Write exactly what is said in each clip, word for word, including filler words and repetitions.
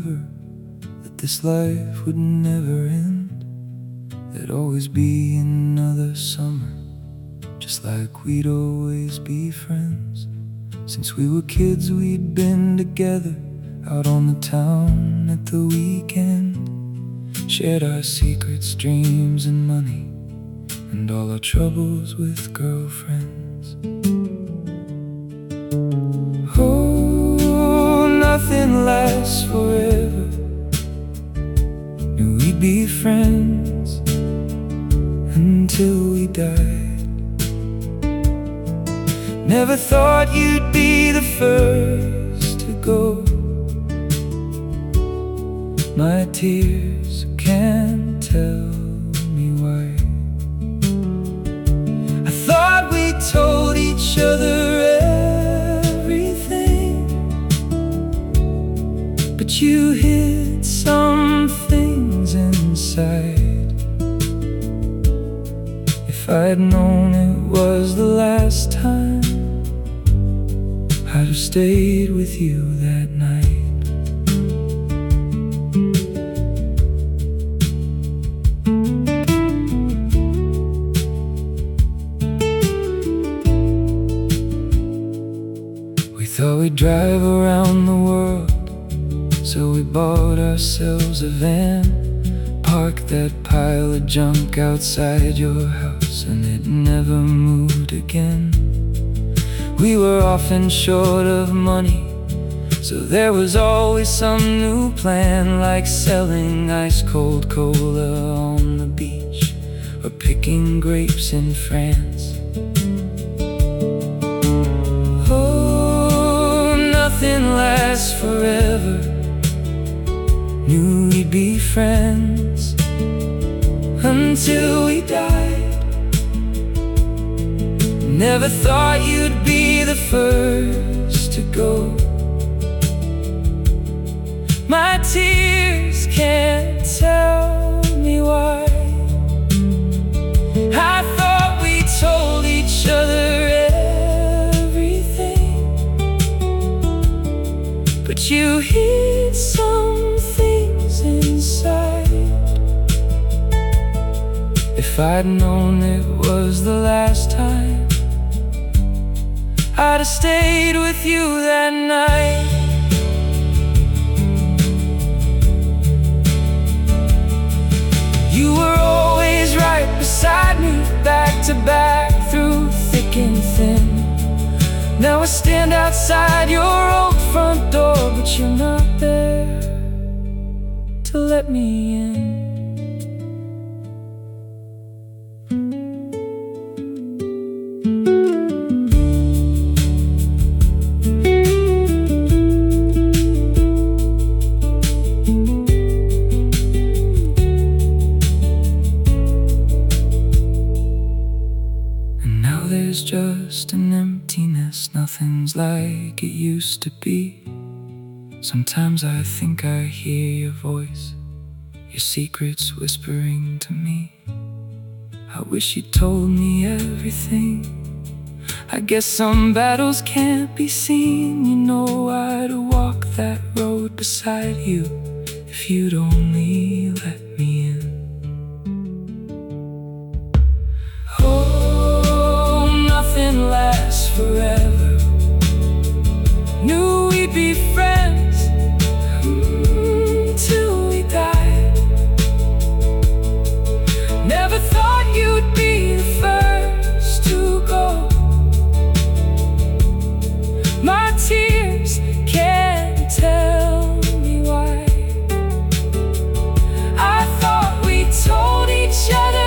forever, that this life would never end. There'd always be another summer, just like we'd always be friends. Since we were kids we'd been together, out on the town at the weekend. Shared our secrets, dreams and money, and all our troubles with girlfriends. Oh, nothing lasts forever. Knew we'd be friends until we died. Never thought you'd be the first to go. My tears can't tell me why. I thought we told each other everything, but you hid some things inside. If I'd known it was the last time, I'd have stayed with you that night. We thought we'd drive around the world, so we bought ourselves a van. Parked that pile of junk outside your house, and it never moved again. We were often short of money, so there was always some new plan, like selling ice-cold cola on the beach, or picking grapes in France. Oh, nothing lasts forever. Knew we'd be friends until we died. Never thought you'd be the first to go. My tears can't tell me why. I thought we told each other everything, but you hid some things inside. If I'd known it was the last time, I'd have stayed with you that night. You were always right beside me, back to back through thick and thin. Now I stand outside your old front door, but you're not there to let me in. There's just an emptiness, nothing's like it used to be. Sometimes I think I hear your voice, your secrets whispering to me. I wish you told me everything. I guess some battles can't be seen. You know I'd walk that road beside you if you'd only let me in. Nothing lasts forever. Knew we'd be friends until we died. Never thought you'd be the first to go. My tears can't tell me why. I thought we told each other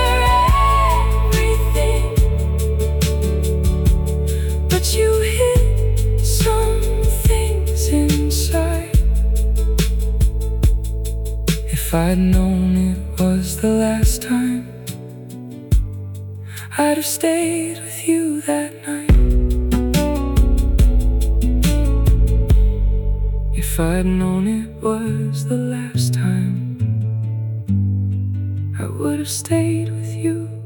you hid some things inside. If I'd known it was the last time, I'd have stayed with you that night. If I'd known it was the last time, I would have stayed with you.